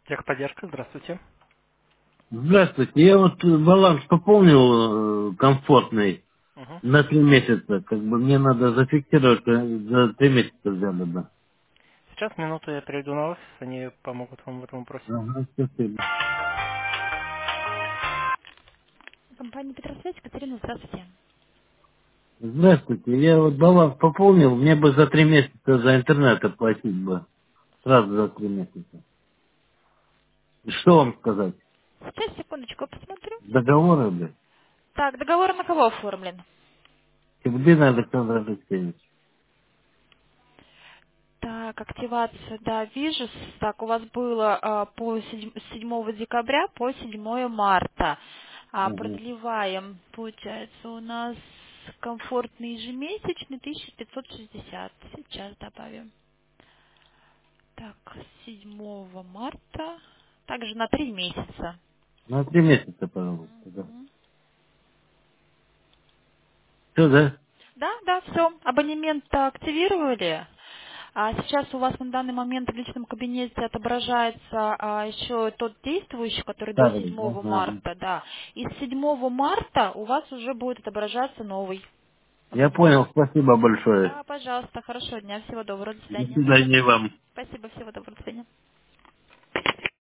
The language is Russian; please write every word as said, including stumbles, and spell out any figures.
Техподдержка, здравствуйте. Здравствуйте. Я вот э, баланс пополнил э, комфортный Мгм. на три месяца. Как бы мне надо зафиксировать э, за три месяца взяли бы. Сейчас минуту я перейду на офис, они помогут вам в этом вопросе. Ага, спасибо. Компания Петросвязь, Катерина, здравствуйте. Здравствуйте. Я вот баланс пополнил, мне бы за три месяца за интернет оплатить бы. Сразу за три месяца. Что вам сказать? Сейчас, секундочку, я посмотрю. Договоры бы? Так, договор на кого оформлен? Щербина Александр Алексеевич. Так, активация, да, вижу. С- Так, у вас было а, по седь- с седьмого декабря по седьмое марта. А, Ага. продлеваем, получается, у нас комфортный ежемесячный тысяча пятьсот шестьдесят. Сейчас добавим. Так, с седьмого марта. Также на три месяца. На три месяца, пожалуйста. Да. Мгм. Все, да? Да, да, все. Абонемент активировали. А сейчас у вас на данный момент в личном кабинете отображается а, еще тот действующий, который до Старый, седьмого ага. Ага. марта, да. И с седьмого марта у вас уже будет отображаться новый Я абонемент. понял, спасибо большое. Да, пожалуйста, хорошего дня, всего доброго, до До свидания. свидания вам. Спасибо, всего доброго, до свидания.